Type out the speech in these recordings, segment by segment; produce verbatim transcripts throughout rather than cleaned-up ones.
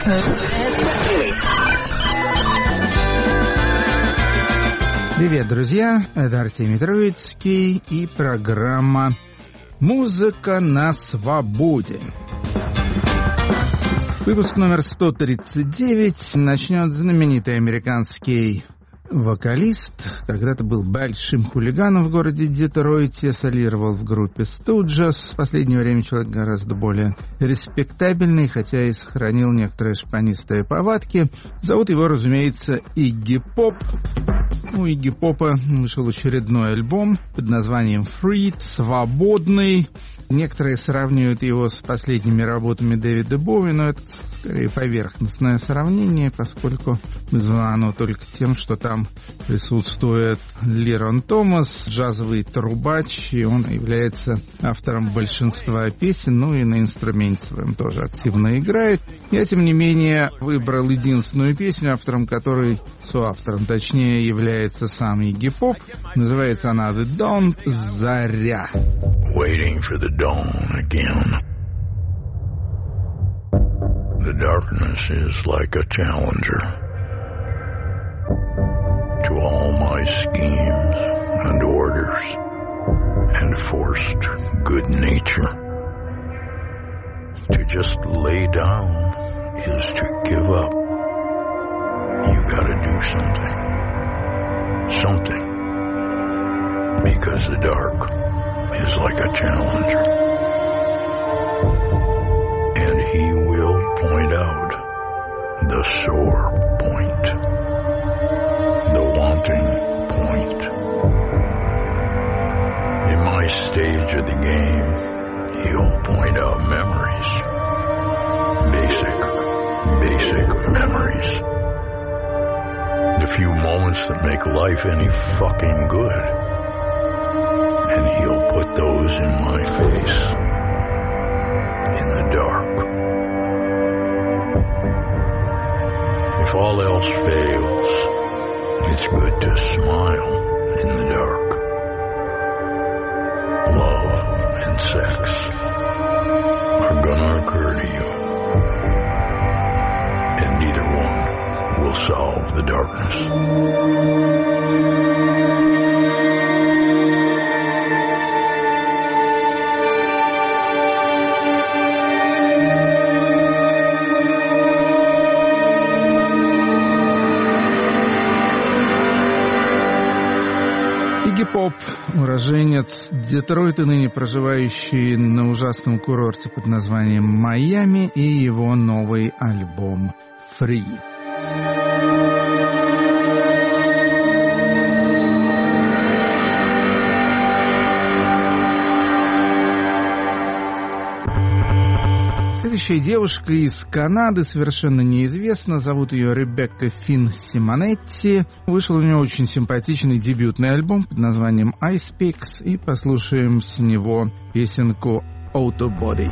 Привет, друзья! Это Артемий Троицкий и программа «Музыка на свободе». Выпуск номер сто тридцать девять начнет знаменитый американский вокалист. Когда-то был большим хулиганом в городе Детройте, солировал в группе Stooges. В последнее время человек гораздо более респектабельный, хотя и сохранил некоторые шпанистые повадки. Зовут его, разумеется, Игги Поп. У Игги Попа вышел очередной альбом под названием «Free», «Свободный». Некоторые сравнивают его с последними работами Дэвида Боуи, но это скорее поверхностное сравнение, поскольку вызвано оно только тем, что там присутствует Лерон Томас, джазовый трубач, и он является автором большинства песен, ну и на инструменте своем тоже активно играет. Я, тем не менее, выбрал единственную песню, автором которой, соавтором точнее, является сам Игги Поп. Называется она «The Dawn», «Заря». Waiting for the dawn again. The darkness is like a challenger to all my schemes and orders and forced good nature. To just lay down is to give up. You gotta do something. Something. Because the dark is like a challenger. And he will point out the sore point, the wanting point. In my stage of the game, he'll point out memories. Basic, basic memories. The few moments that make life any fucking good. And he'll put those in my face, in the dark. If all else fails, it's good to smile in the dark. Love and sex are gonna occur to you, and neither one will solve the darkness. Игги Поп, уроженец Детройта, ныне проживающий на ужасном курорте под названием Майами, и его новый альбом «Free». Следующая девушка из Канады, совершенно неизвестна, зовут ее Ребекка Финн Симонетти. Вышел у нее очень симпатичный дебютный альбом под названием «Ice Picks», и послушаем с него песенку «Auto Body».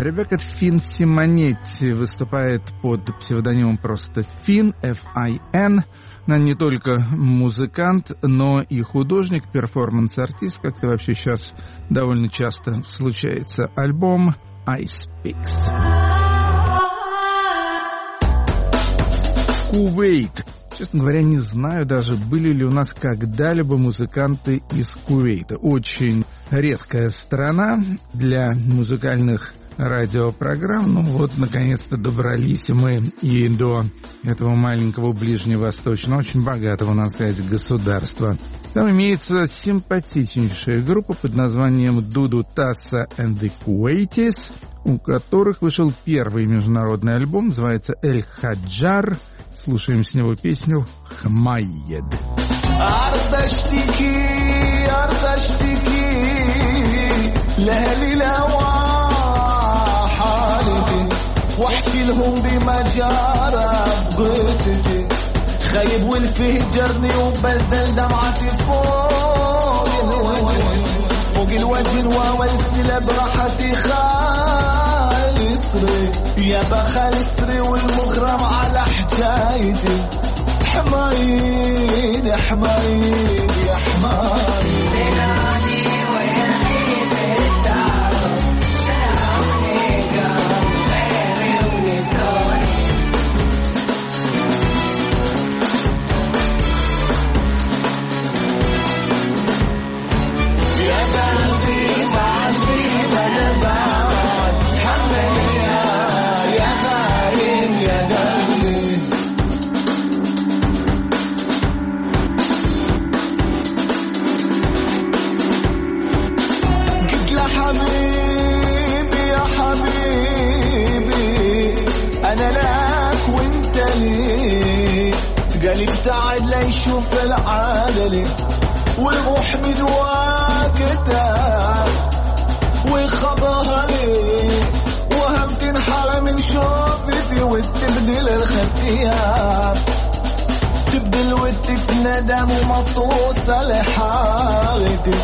Ребекка Фин Симонетти выступает под псевдонимом просто Фин, эф ай эн. Она не только музыкант, но и художник, перформанс-артист, как-то вообще сейчас довольно часто случается. Альбом Ice Pigs. Кувейт. Честно говоря, не знаю даже, были ли у нас когда-либо музыканты из Кувейта. Очень редкая страна для музыкальных радиопрограмм. Ну вот, наконец-то добрались мы и до этого маленького ближневосточного, очень богатого, надо сказать, государства. Там имеется симпатичнейшая группа под названием Дуду Тасса and the Kuwaitis, у которых вышел первый международный альбом, называется «Эль Хаджар». Слушаем с него песню «Хмайед». واحكي لهم بما جرى بقصتي خايب والفهجرني وبذل دمعتي فوق الوجه فوق الوجه ووالسلة براحتي خالصري يا بخالصري والمغرم على حكايتي حمايد حمايد يا حمايد قالي ابتعد ليشوف العالم والروح من واقتها وخبرها لي وهم تنحرم من شوفتي وتبدل الختيار تبدل وتتندم وما توصل حالتي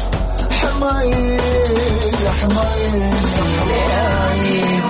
حمايد يا حمايد حمايد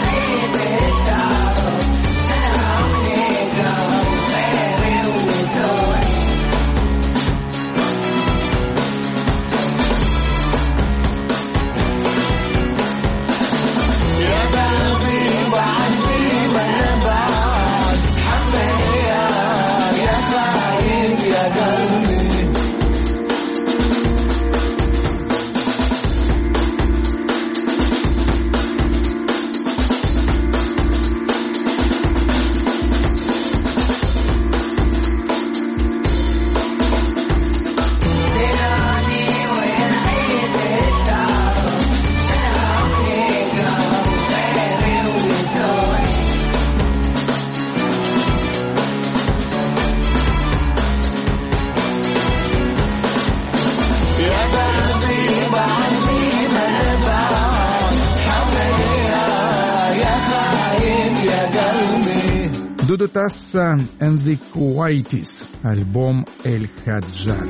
Дуду Тасса and the Kuwaitis, альбом «Эль Хаджар».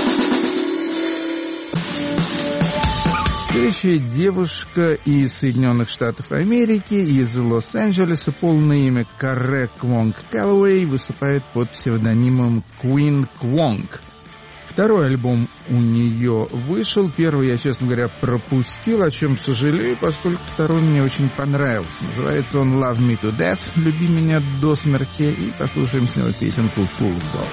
Следующая девушка из Соединенных Штатов Америки, из Лос-Анджелеса, полное имя Карре Квонг Кэллоуэй, выступает под псевдонимом Queen Kwong. Второй альбом у нее вышел. Первый я, честно говоря, пропустил, о чем сожалею, поскольку второй мне очень понравился. Называется он «Love Me to Death», «Люби меня до смерти», и послушаем с него песенку «Fool's Gold».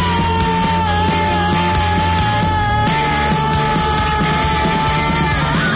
Oh,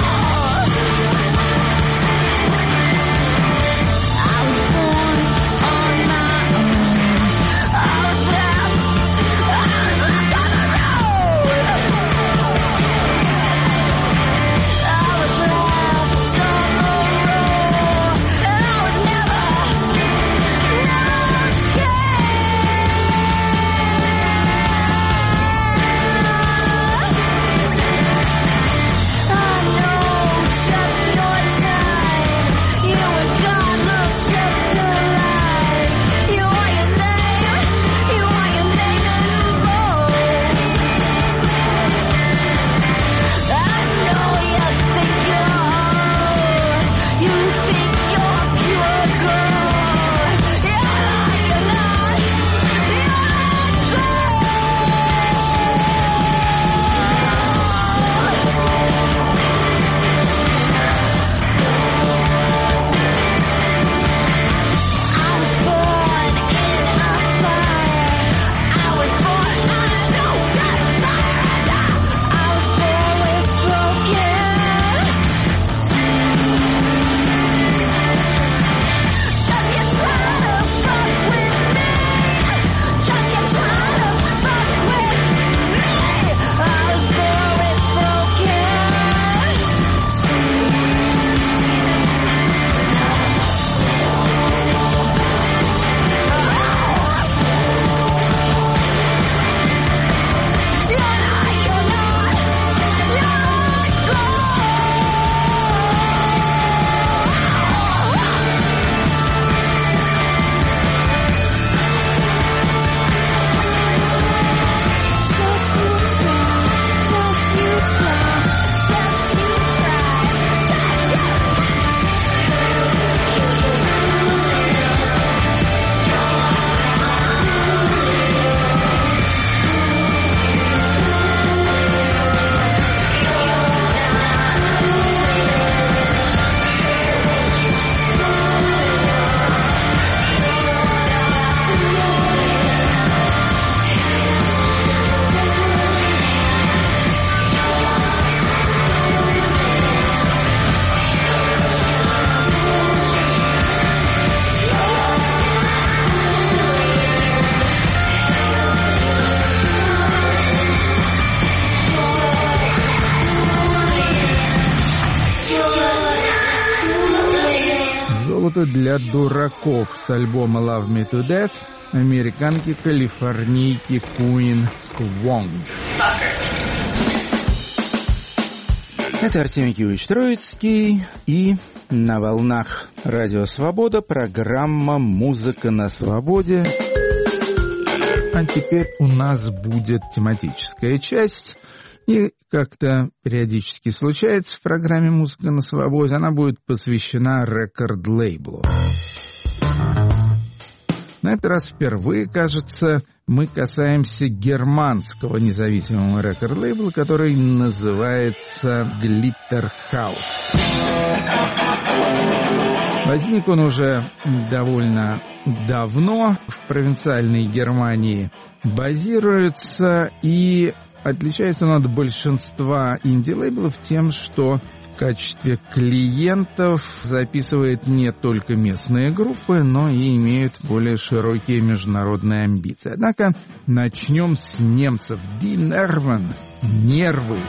«Комнату для дураков» с альбома «Love Me to Death» американки-калифорнийки Queen Kwong. Это Артемий Киевич Троицкий, и на волнах Радио Свобода программа «Музыка на свободе». А теперь у нас будет тематическая часть, и как-то периодически случается в программе «Музыка на свободе», она будет посвящена рекорд-лейблу. На этот раз впервые, кажется, мы касаемся германского независимого рекорд-лейбла, который называется Glitter House. Возник он уже довольно давно, в провинциальной Германии базируется, и отличается он от большинства инди-лейблов тем, что в качестве клиентов записывает не только местные группы, но и имеет более широкие международные амбиции. Однако начнем с немцев. Die Nerven. Нервы.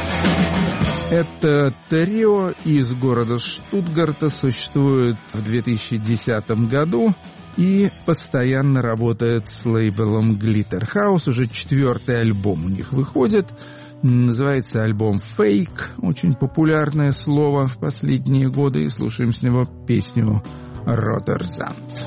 Это трио из города Штутгарта, существует в две тысячи десятом году и постоянно работает с лейблом Glitter House. Уже четвертый альбом у них выходит. Называется альбом «Fake». Очень популярное слово в последние годы. И слушаем с него песню «Rotersand».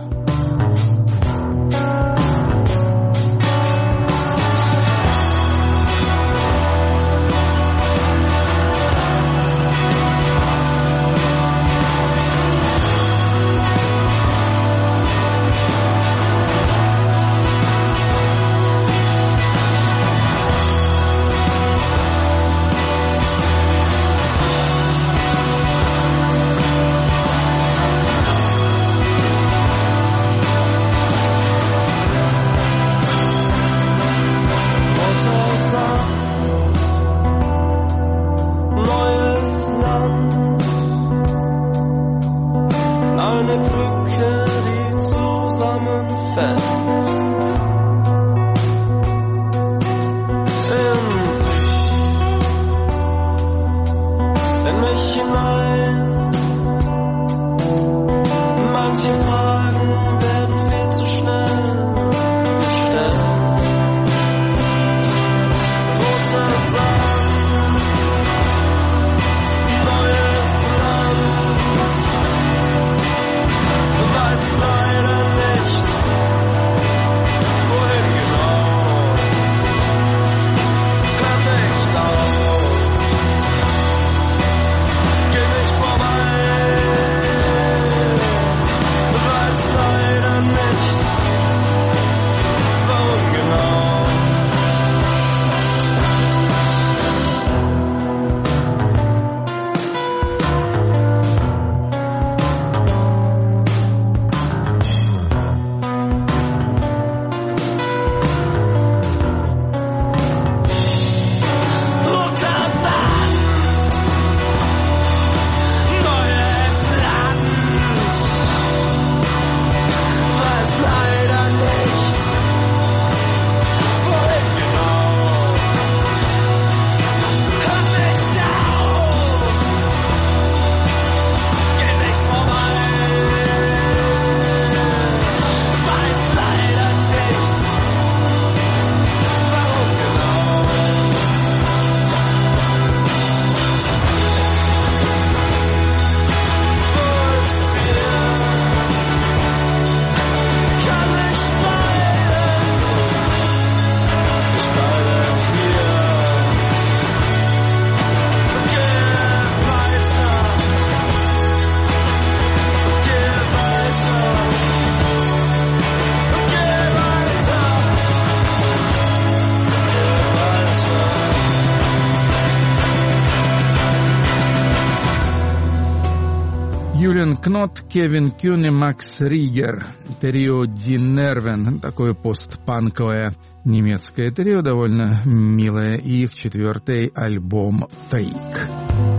Юлиан Кнот, Кевин Кюн и Макс Ригер. Трио Die Nerven. Такое постпанковое немецкое трио, довольно милое. И их четвертый альбом «Fake».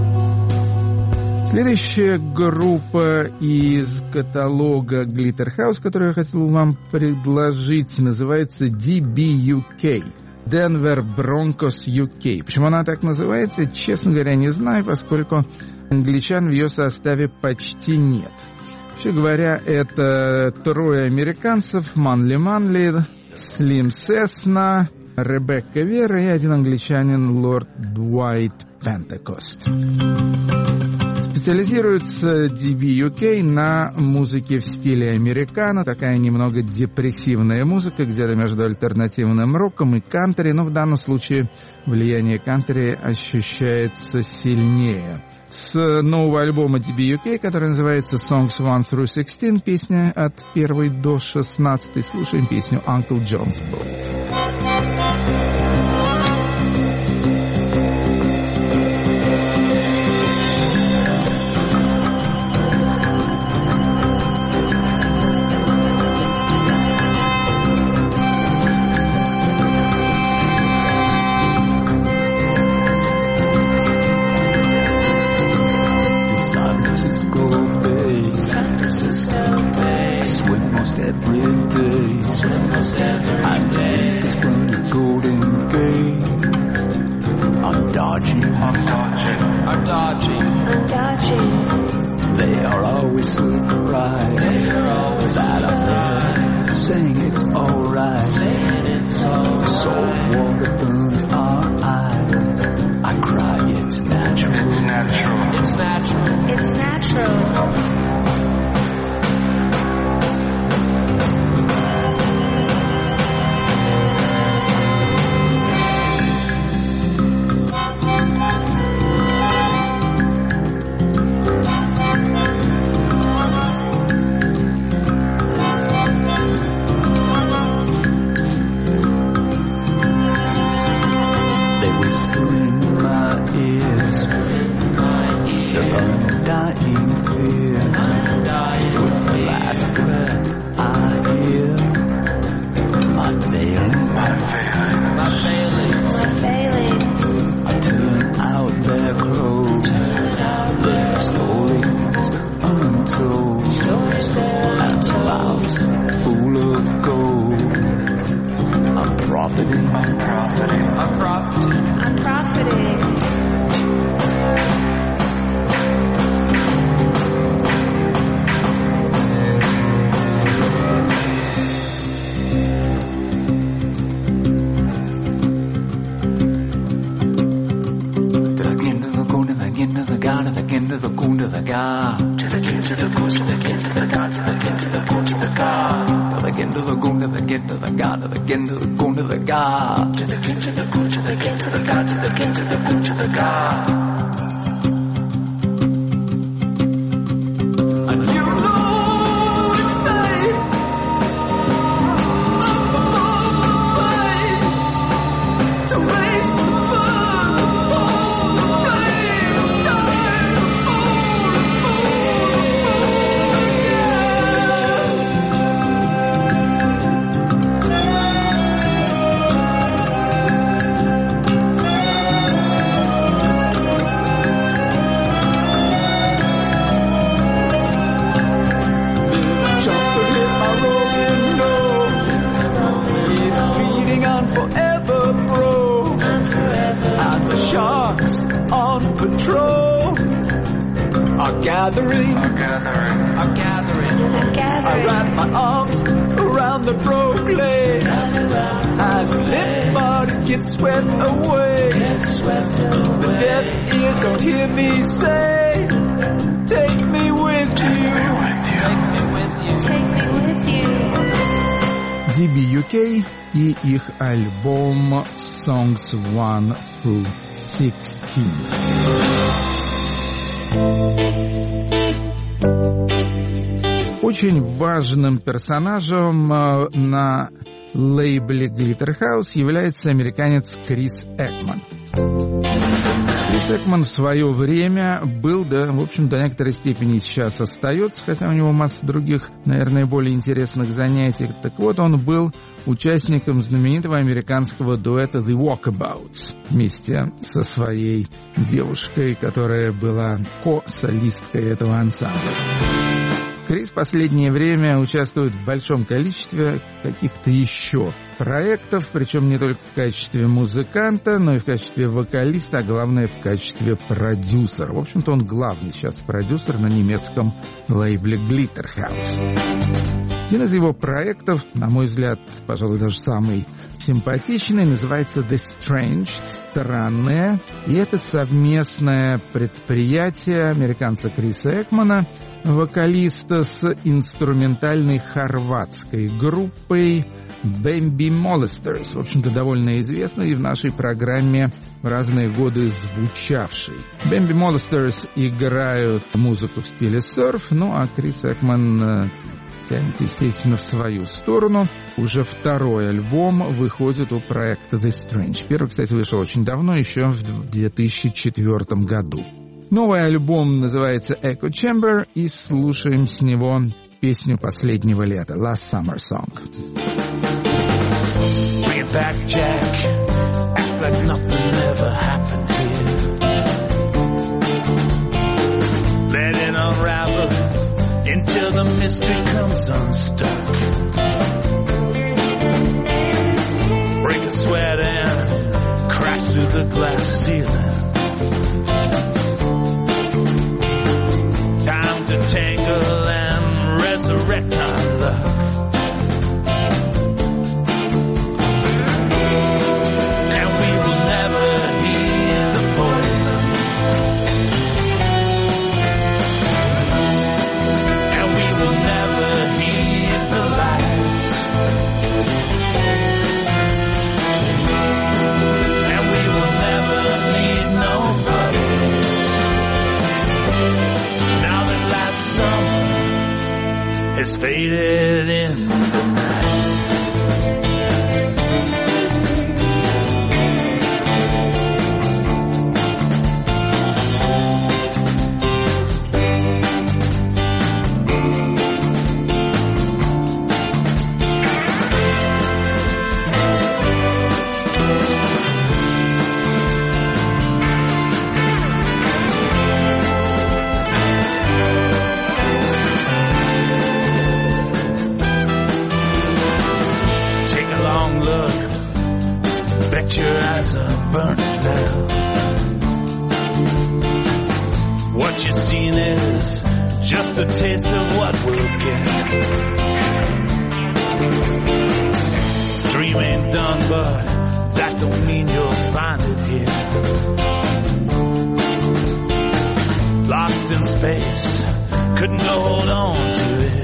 Следующая группа из каталога Glitter House, которую я хотел вам предложить, называется ди би ю кей. Denver Broncos ю кей. Почему она так называется, честно говоря, не знаю, поскольку англичан в ее составе почти нет. Вообще говоря, это трое американцев: Манли Манли, Слим Сесна, Ребекка Вера и один англичанин, лорд Дуайт Пентекост. Специализируется ди би ю кей на музыке в стиле американо, такая немного депрессивная музыка, где-то между альтернативным роком и кантри, но в данном случае влияние кантри ощущается сильнее. С нового альбома ди би ю кей, который называется Songs one through sixteen, песня от первой до шестнадцатой, слушаем песню Uncle John's Boat. Every day, I take us from the Golden Gate. I'm dodging, I'm dodging, I'm dodging, I'm dodging. They are always surprised, they are always that I'm there, saying it's alright, saying it's alright. Salt water burns our eyes. I cry, it's natural, it's natural, it's natural, it's natural. ди би ю кей и их альбом Songs one through sixteen. Очень важным персонажем на лейбле Glitterhouse является американец Крис Экман. Крис Экман в свое время был, да, в общем, до некоторой степени сейчас остается, хотя у него масса других, наверное, более интересных занятий. Так вот, он был участником знаменитого американского дуэта The Walkabouts вместе со своей девушкой, которая была ко-солисткой этого ансамбля. Крис в последнее время участвует в большом количестве каких-то еще проектов, причем не только в качестве музыканта, но и в качестве вокалиста, а главное в качестве продюсера. В общем-то, он главный сейчас продюсер на немецком лейбле Glitterhouse. Один из его проектов, на мой взгляд, пожалуй, даже самый симпатичный, называется The Strange, странное. И это совместное предприятие американца Криса Экмана, вокалиста, с инструментальной хорватской группой Bambi Molesters, в общем-то, довольно известной и в нашей программе в разные годы звучавшей. Bambi Molesters играют музыку в стиле серф, ну а Крис Экман тянет, естественно, в свою сторону. Уже второй альбом выходит у проекта The Strange. Первый, кстати, вышел очень давно, еще в две тысячи четвёртом году. Новый альбом называется Echo Chamber, и слушаем с него песню последнего лета, Last Summer Song. Bring it back, Jack. Act like nothing ever happened here. Let it unravel until the mystery comes unstuck. Break a sweat and crash through the glass ceiling. Time to tangle and resurrect our luck. It's faded in the night. Your eyes are burning now. What you're seeing is just a taste of what we'll get. This dream ain't done, but that don't mean you'll find it here. Lost in space, couldn't hold on to it.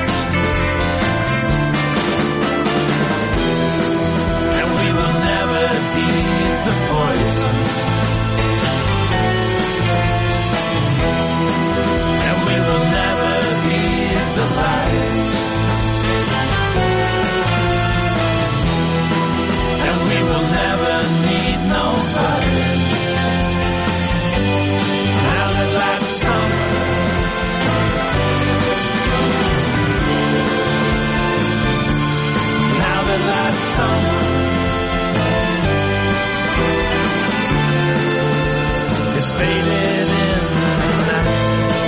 Heed the poison, and we will never heed the light, and we will never need nobody. Now that last summer, now that last summer. It's faded in the night.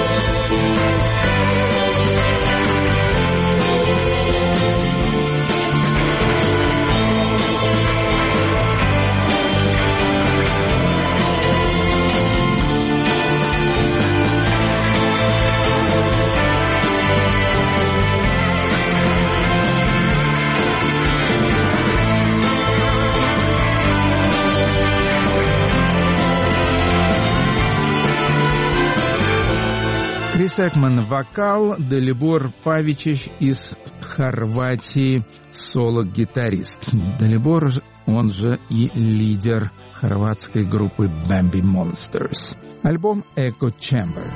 Крис Экман — вокал, Далибор Павичич из Хорватии — соло-гитарист. Далибор, он же и лидер хорватской группы Bambi Molesters. Альбом Echo Chamber.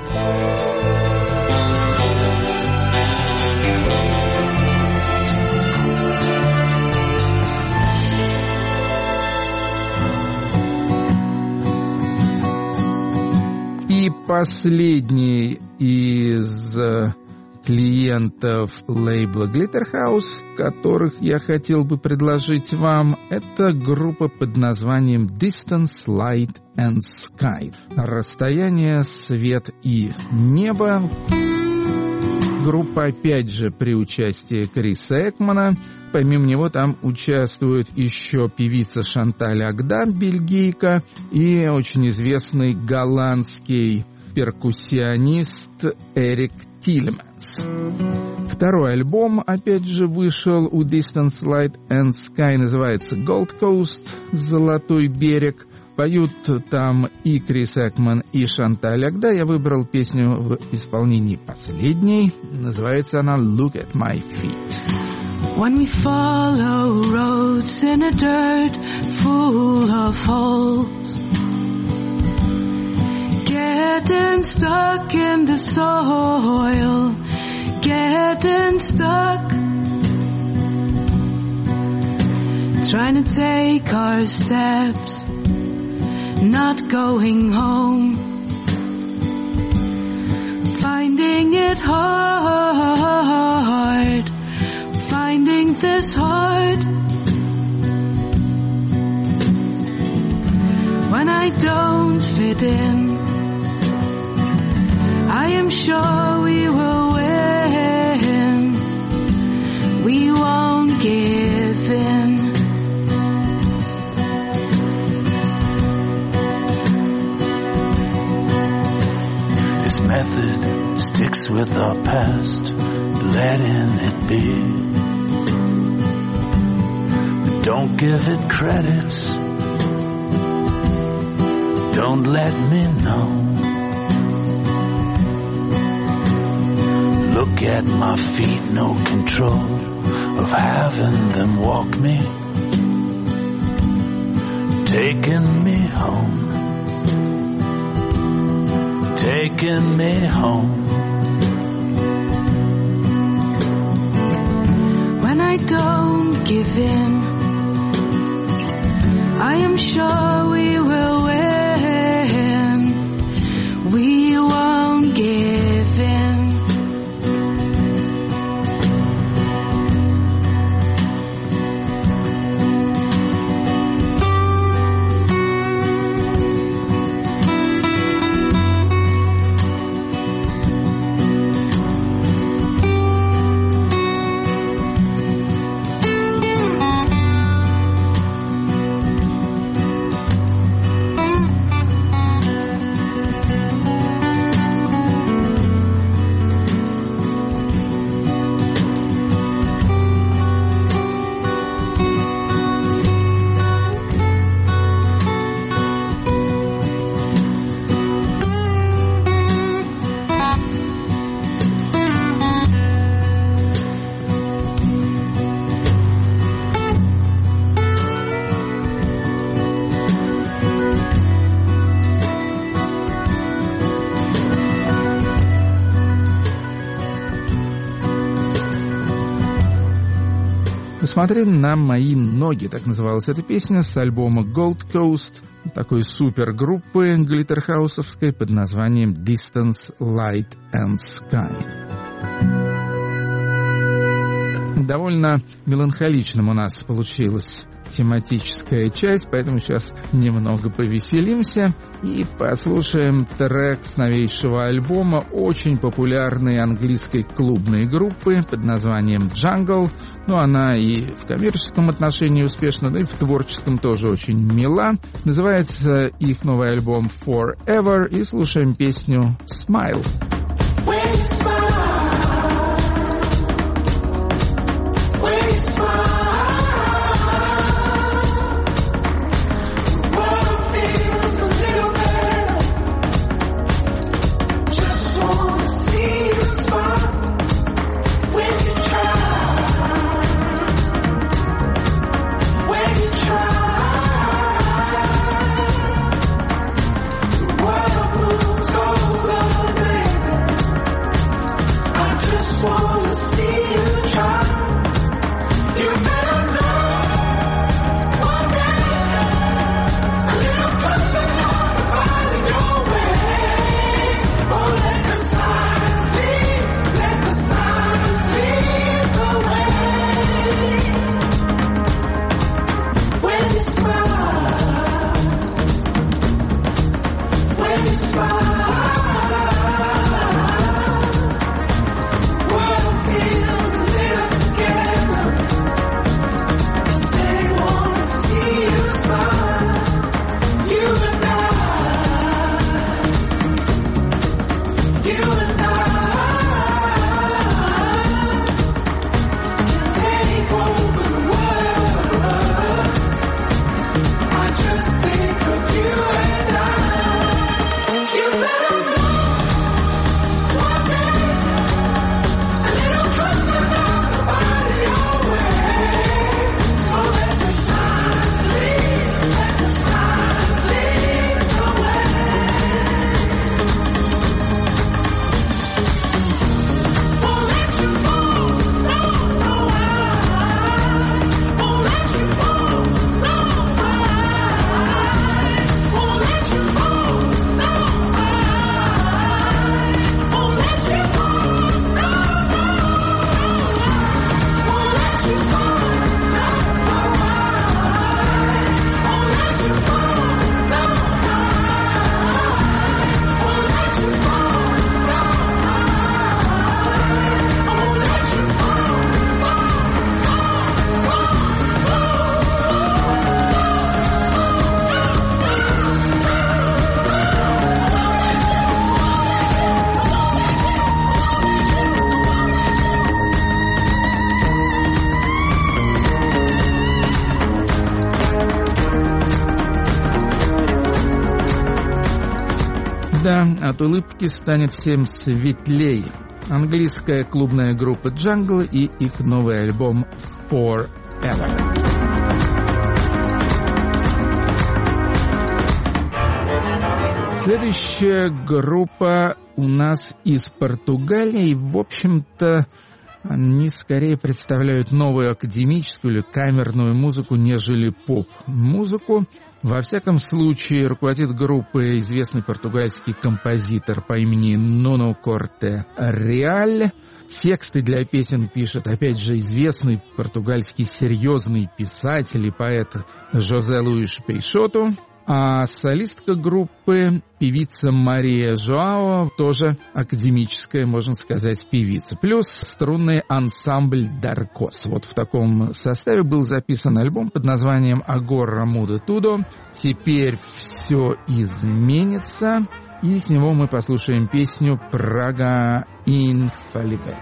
И последний из клиентов лейбла Glitterhouse, которых я хотел бы предложить вам, это группа под названием Distance, Light and Sky. Расстояние, свет и небо. Группа, опять же, при участии Криса Экмана. помимо него там участвует еще певица Шанталь Агда, бельгийка, и очень известный голландский перкуссионист Эрик Тилеманс. Второй альбом, опять же, вышел у Distance Light and Sky, называется Gold Coast, Золотой берег. Поют там и Крис Экман, и Шанталь Агда. Я выбрал песню в исполнении последней. Называется она Look at My Feet. When we follow roads in a dirt full of holes, getting stuck in the soil, getting stuck, trying to take our steps, not going home, finding it hard, finding this hard. When I don't fit in, I am sure we will win. We won't give in. This method sticks with our past, letting it be. But don't give it credits. Don't let me know. Look at my feet, no control of having them walk me, taking me home, taking me home. When I don't give in, I am sure we will win. We won't give in. «Посмотри на мои ноги», так называлась эта песня с альбома Gold Coast, такой супергруппы глиттерхаусовской под названием Distance Light and Sky. Довольно меланхоличным у нас получилась тематическая часть, поэтому сейчас немного повеселимся и послушаем трек с новейшего альбома очень популярной английской клубной группы под названием Jungle. Ну, она и в коммерческом отношении успешна, да и в творческом тоже очень мила. Называется их новый альбом Forever, и слушаем песню Smile. Wanna see you try. You Да, от улыбки станет всем светлей. Английская клубная группа Jungle и их новый альбом Forever. Следующая группа у нас из Португалии. В общем-то, они скорее представляют новую академическую или камерную музыку, нежели поп-музыку. Во всяком случае, руководит группой известный португальский композитор по имени Нуно Корте Реаль. Тексты для песен пишет, опять же, известный португальский серьезный писатель и поэт Жозе Луиш Пейшоту. А солистка группы, певица Мария Жоао, тоже академическая, можно сказать, певица. Плюс струнный ансамбль Даркос. Вот в таком составе был записан альбом под названием «Agora Muda Tudo». Теперь все изменится. И с него мы послушаем песню «Praga Infalível».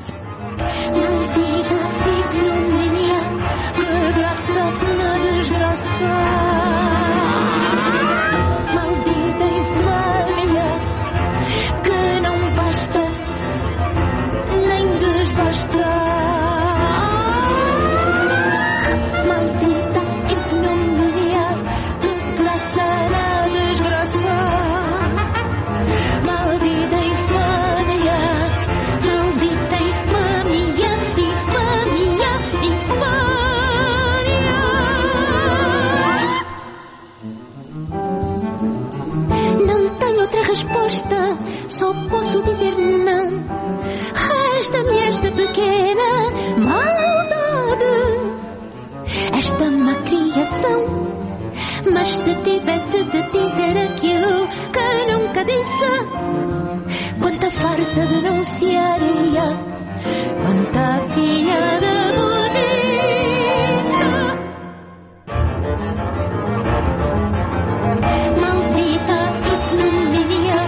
Resposta, só posso dizer não. Resta-me esta pequena maldade, esta má criação. Mas se tivesse de dizer aquilo que nunca disse, quanta farsa denunciaria, quanta filha de budista. Maldita ignomínia,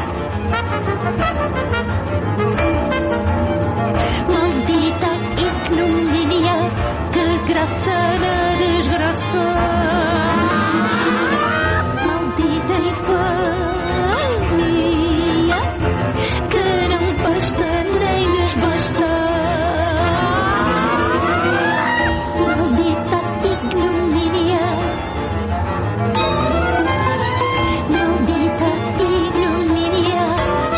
maldita ignomínia, que graça na desgraça. Maldita infâmia, que não basta nem desbasta. Maldita ignomínia, maldita ignomínia,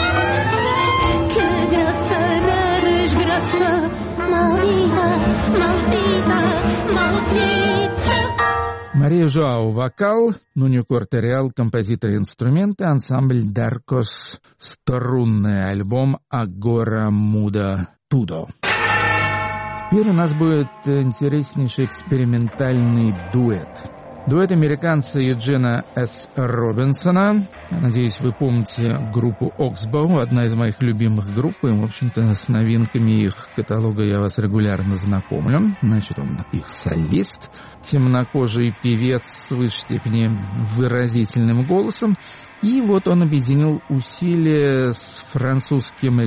que graça na desgraça. Maldita, maldita, maldita. Мария Жоао — вокал, Нуно Корте Реаль — композитор и инструменты, ансамбль Даркос — струнный альбом «Agora Muda Tudo». Теперь у нас будет интереснейший экспериментальный дуэт. Дуэт американца Юджина С. Робинсона. Я надеюсь, вы помните группу Oxbow, одна из моих любимых групп, и, в общем-то, с новинками их каталога я вас регулярно знакомлю. Значит, он их солист, темнокожий певец с высшей степени выразительным голосом. И вот он объединил усилия с французским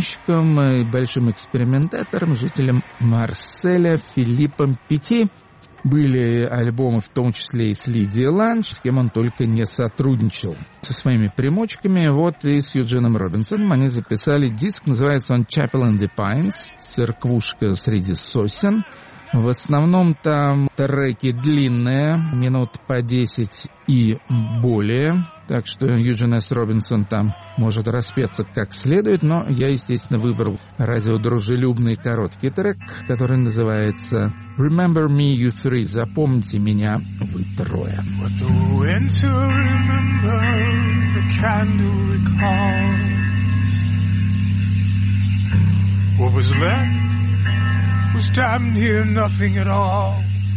электронщиком и большим экспериментатором, жителем Марселя Филиппом Петти. Были альбомы, в том числе и с Лидией Ланч, с кем он только не сотрудничал. Со своими примочками, вот и с Юджином Робинсоном они записали диск, называется он «Chapel in the Pines», «Церквушка среди сосен». В основном там треки длинные, минут по десять и более, так что Юджин С. Робинсон там может распеться как следует, но я, естественно, выбрал радиодружелюбный короткий трек, который называется «Remember Me, You Three», «Запомните меня, вы трое». Was damn near nothing at all.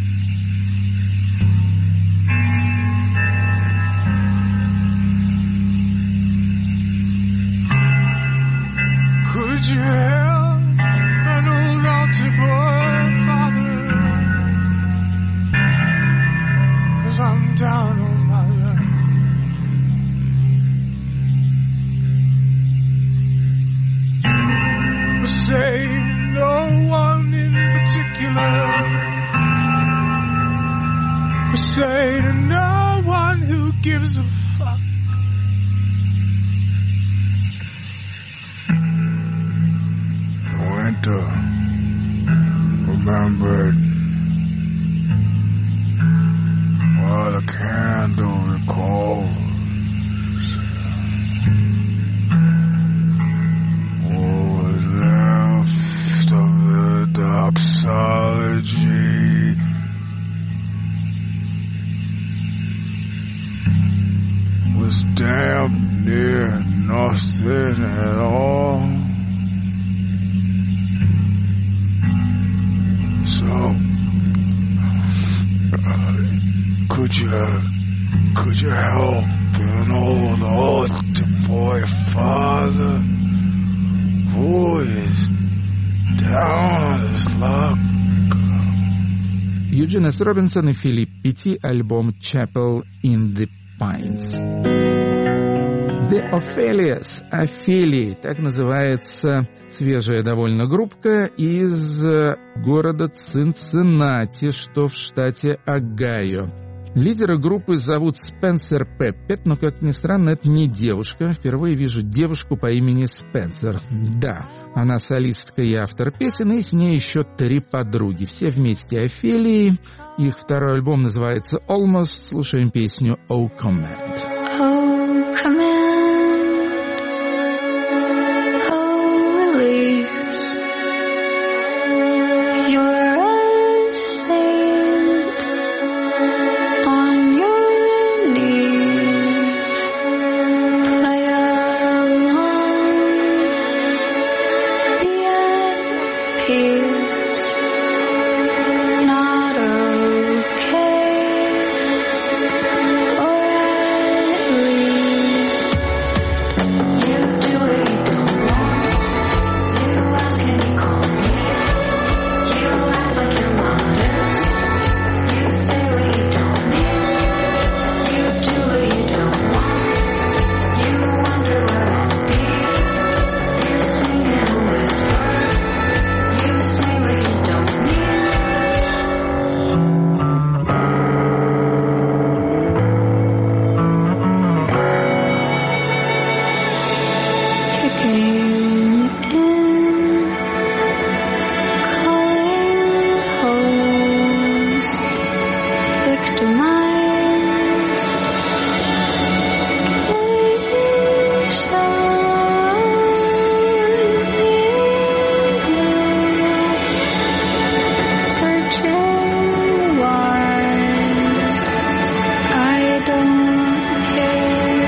Could you help an old altar boy, Father? 'Cause I'm down on my luck. Say no one in particular. Say to no one who gives a fuck. The winter remembered while the candle recalls. Doxology was damn near nothing at all. So, uh, could you, could you help an old altar boy, Father, who is down on his luck? Юджин С. Робинсон и Филипп Петти, альбом «Chapel in the Pines». The Ophelias, Офелии, так называется свежая довольно группка из города Цинциннати, что в штате Огайо. Лидера группы зовут Спенсер Пеппет, но, как ни странно, это не девушка. Впервые вижу девушку по имени Спенсер. Да, она солистка и автор песен, и с ней еще три подруги. Все вместе Офелии. Их второй альбом называется «Almost». Слушаем песню «Oh Command». Oh, command. Oh, release. You're a saint. On your knees, play along, be at peace, not okay, or at least you do what you don't want, you ask and you call me, you act like you're modest, you say what you don't mean. You do what you don't want. You wonder where I'll be. You sing in a whisper. You say what you don't mean. Kicking in, calling home, victimized. Searching wise, I don't care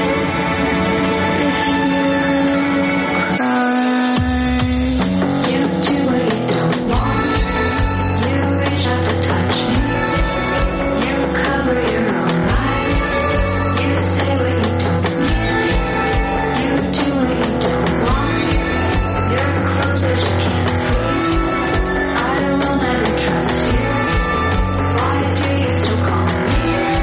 if you cry. You do what you don't want. You reach out to touch me. You cover your own eyes. You say what you don't mean. You do what you don't want. You're close but you can't see. I will never trust you. Why do you still call me?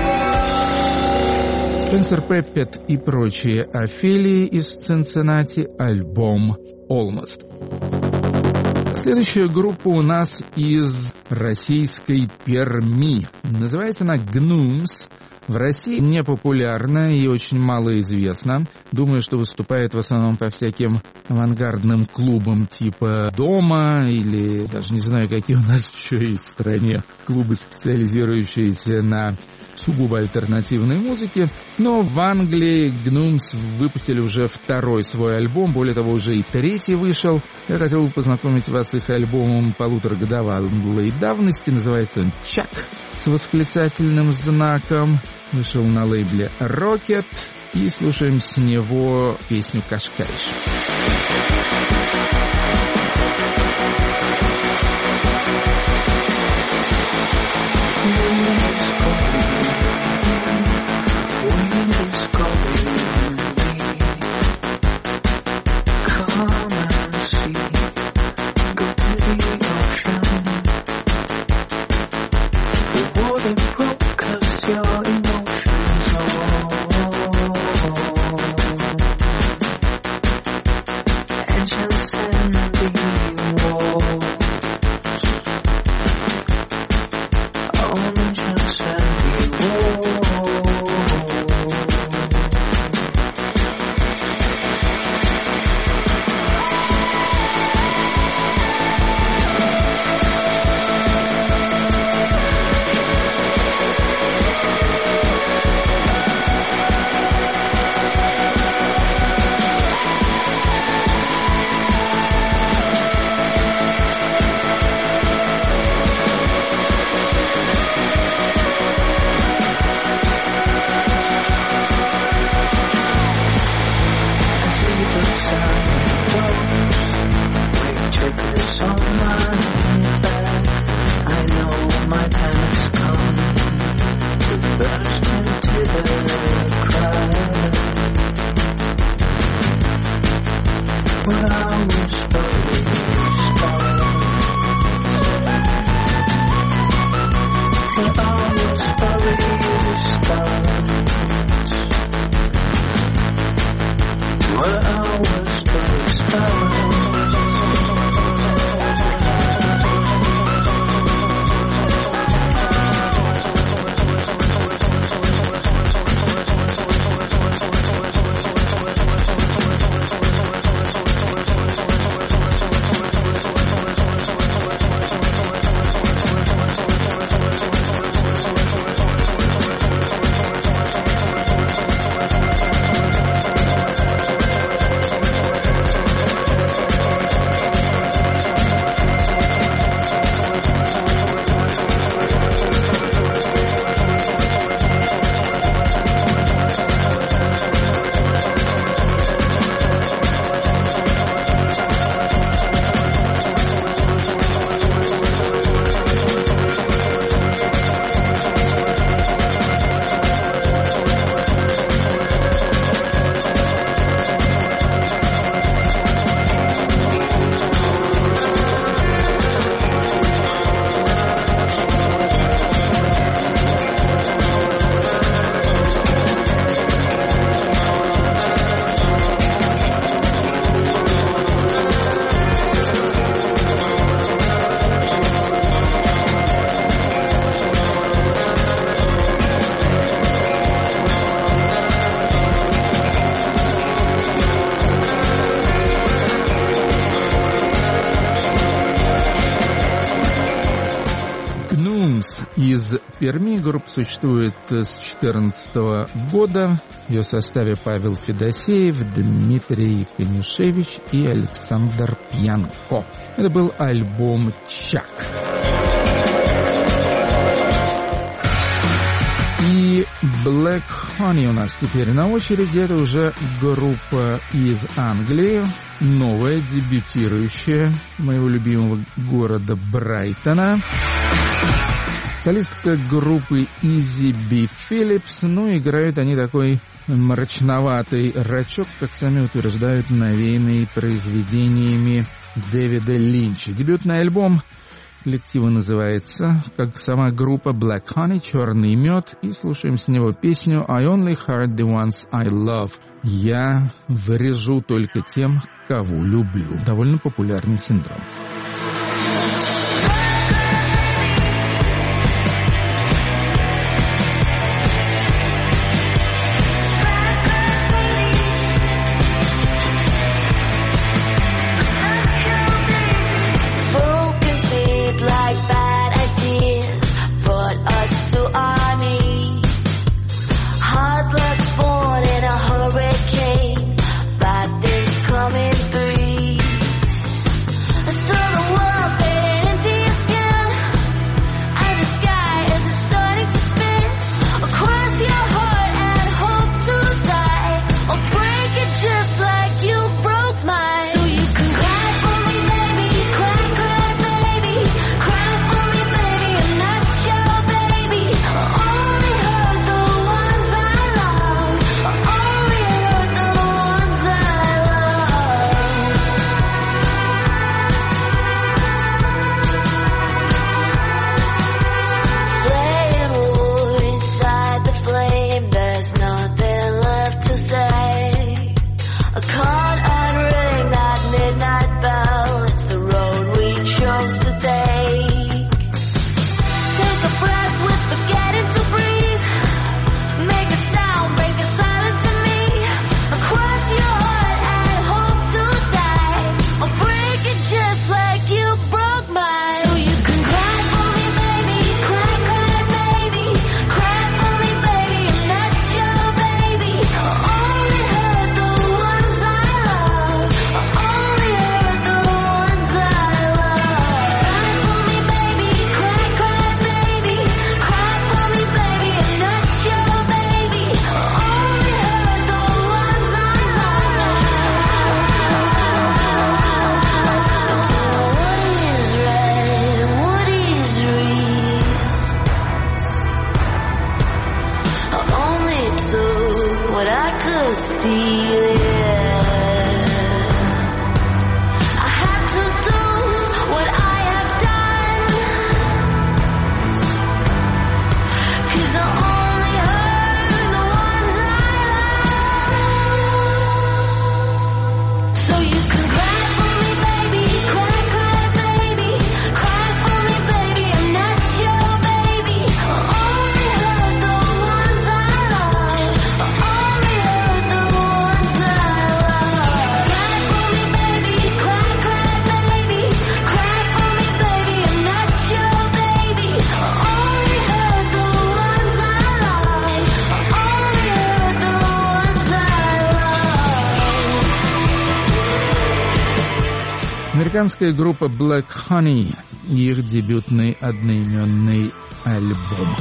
Спенсер Пеппет и прочие Офелии из Цинциннати, альбом «Almost». Следующая группа у нас из российской Перми. Называется она Gnomes. В России не популярна и очень мало известна. Думаю, что выступает в основном по всяким авангардным клубам типа «Дома» или даже не знаю, какие у нас еще есть в стране клубы, специализирующиеся на сугубо альтернативной музыке. Но в Англии Gnomes выпустили уже второй свой альбом, более того, уже и третий вышел. Я хотел бы познакомить вас с их альбомом полуторагодовалой давности. Называется он «Чак» с восклицательным знаком. Вышел на лейбле Rocket. И слушаем с него песню «Кашкайш». Из Перми группа существует с две тысячи четырнадцатого года. В ее составе Павел Федосеев, Дмитрий Конюшевич и Александр Пьянко. Это был альбом «Чак». И Black Honey у нас теперь на очереди. Это уже группа из Англии, новая, дебютирующая, моего любимого города Брайтона. Солистка группы Изи Би Филлипс. Ну, играют они такой мрачноватый рочок, как сами утверждают, навеянный произведениями Дэвида Линча. Дебютный альбом коллектива называется, как сама группа, Black Honey, «Черный мед», и слушаем с него песню I Only Hurt the Ones I Love. Я врежу только тем, кого люблю. Довольно популярный синдром. could steal it. I had to do what I have done, 'cause I only heard the ones I love. So you can cry for me, baby, cry, cry, baby, cry for me, baby, I'm not your baby. I only heard the ones I love. I only heard the ones I love. Cry for me, baby, cry, cry, baby, cry for me, baby, I'm not your baby. I only heard the ones I love. I only heard the ones I love. Американская группа Black Honey и их дебютный одноименный альбом.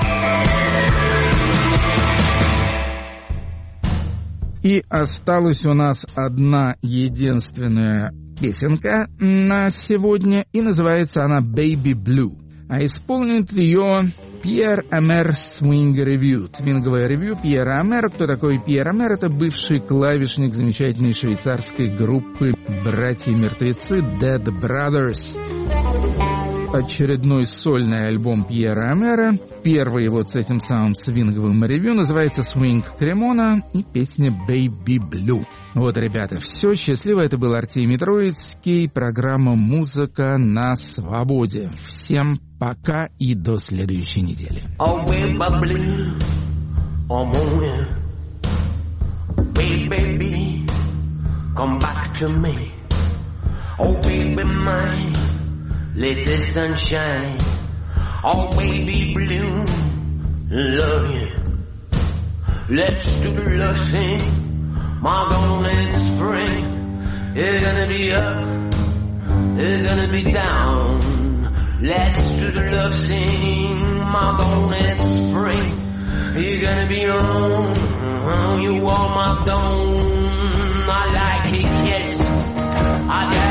И осталась у нас одна единственная песенка на сегодня, и называется она «Baby Blue». А исполнит ее Пьер Амер Swing Review, свинговое ревью Пьера Амера. Кто такой Пьер Амер? Это бывший клавишник замечательной швейцарской группы «Братья-мертвецы» Dead Brothers. Очередной сольный альбом Пьера Амера. Первый его с этим самым свинговым ревью называется «Swing Кремона» и песня «Baby Blue». Вот, ребята, все. Счастливо. Это был Артемий Троицкий. Программа «Музыка на свободе». Всем пока и до следующей недели. Oh, baby, blue, oh, morning. Baby, baby, come back to me. Oh, baby, mine, let the sunshine. Oh, baby, blue, love you. Let's do the love thing. My golden spring. It's gonna be up, it's gonna be down. Let's do the love sing, my golden spring. You're gonna be on, you are my dawn. I like it, yes, I got